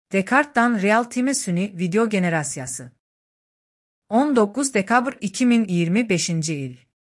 Descartes'dan Real-Time Süni Video Generasiyası 19 dekabr 2025 il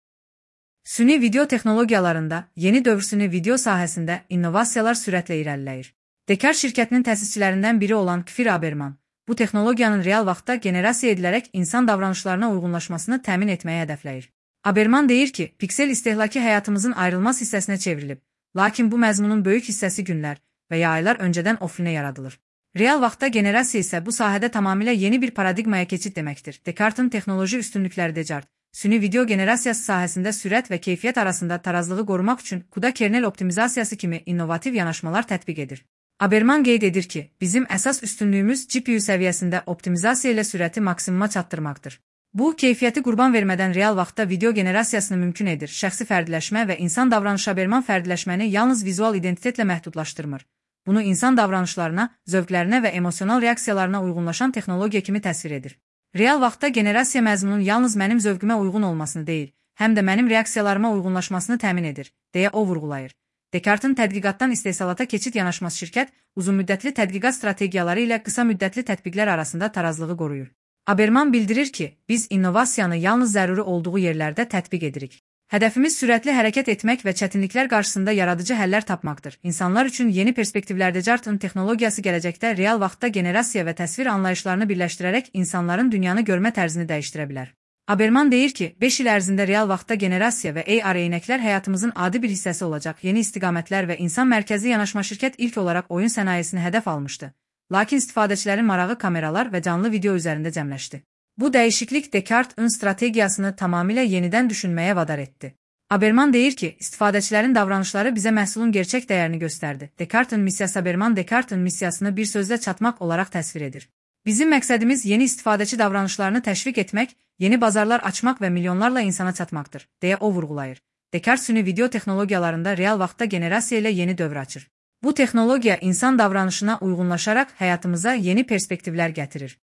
Süni video texnologiyalarında yeni dövr süni video sahəsində innovasiyalar sürətlə irəliləyir. Descartes şirkətinin təsisçilərindən biri olan Kfir Haberman, bu texnologiyanın real vaxtda generasiya edilərək insan davranışlarına uyğunlaşmasını təmin etməyi hədəfləyir. Haberman deyir ki, piksel istehlakı həyatımızın ayrılmaz hissəsinə çevrilib, lakin bu məzmunun böyük hissəsi günlər və ya aylar öncədən offline yaradılır. Real vaxtda generasiya isə bu sahədə tamamilə yeni bir paradigmaya keçid deməkdir. Descartes'in texnoloji üstünlükləri Descartes, süni video generasiyası sahəsində sürət və keyfiyyət arasında tarazlığı qorumaq üçün CUDA kernel optimizasiyası kimi innovativ yanaşmalar tətbiq edir. Haberman qeyd edir ki, bizim əsas üstünlüyümüz GPU səviyyəsində optimizasiya ilə sürəti maksimuma çatdırmaqdır. Bu, keyfiyyəti qurban vermədən real vaxtda video generasiyasını mümkün edir. Şəxsi fərdiləşmə və insan davranışı Haberman fərdiləşməni yalnız vizual identitetlə məhdudlaşdırmır. Bunu insan davranışlarına, zövqlərinə və emosional reaksiyalarına uyğunlaşan texnologiya kimi təsvir edir. Real vaxtda generasiya məzmunun yalnız mənim zövqümə uyğun olmasını deyil, həm də mənim reaksiyalarıma uyğunlaşmasını təmin edir, deyə o vurğulayır. Descartes'in tədqiqatdan istehsalata keçid yanaşması şirkət, uzunmüddətli tədqiqat strategiyaları ilə qısa müddətli tətbiqlər arasında tarazlığı qoruyur. Haberman bildirir ki, biz innovasiyanı yalnız zəruri olduğu yerlərdə tətbiq edirik. Hədəfimiz sürətli hərəkət etmək və çətinliklər qarşısında yaradıcı həllər tapmaqdır. İnsanlar üçün yeni perspektivlərdə Descartes'in texnologiyası gələcəkdə real vaxtda generasiya və təsvir anlayışlarını birləşdirərək insanların dünyanı görmə tərzini dəyişdirə bilər. Haberman deyir ki, 5 il ərzində real vaxtda generasiya və AR eynəklər həyatımızın adi bir hissəsi olacaq. Yeni istiqamətlər və insan mərkəzli yanaşma şirkət ilk olaraq oyun sənayesini hədəf almışdı. Lakin istifadəçilərin marağı kameralar və canlı video üzərində cəmləşdi. Bu dəyişiklik Descartes'in strategiyasını tamamilə yenidən düşünməyə vadar etdi. Haberman deyir ki, istifadəçilərin davranışları bizə məhsulun gerçək dəyərini göstərdi. Descartes'in missiyası Haberman Descartes'in missiyasını bir sözlə çatmaq olaraq təsvir edir. Bizim məqsədimiz yeni istifadəçi davranışlarını təşviq etmək, yeni bazarlar açmaq və milyonlarla insana çatmaqdır, deyə o vurğulayır. Descartes süni video texnologiyalarında real vaxtda generasiya ilə yeni dövr açır. Bu texnologiya insan davranışına uyğunlaşaraq həyatımıza yeni perspektivlər gətirir.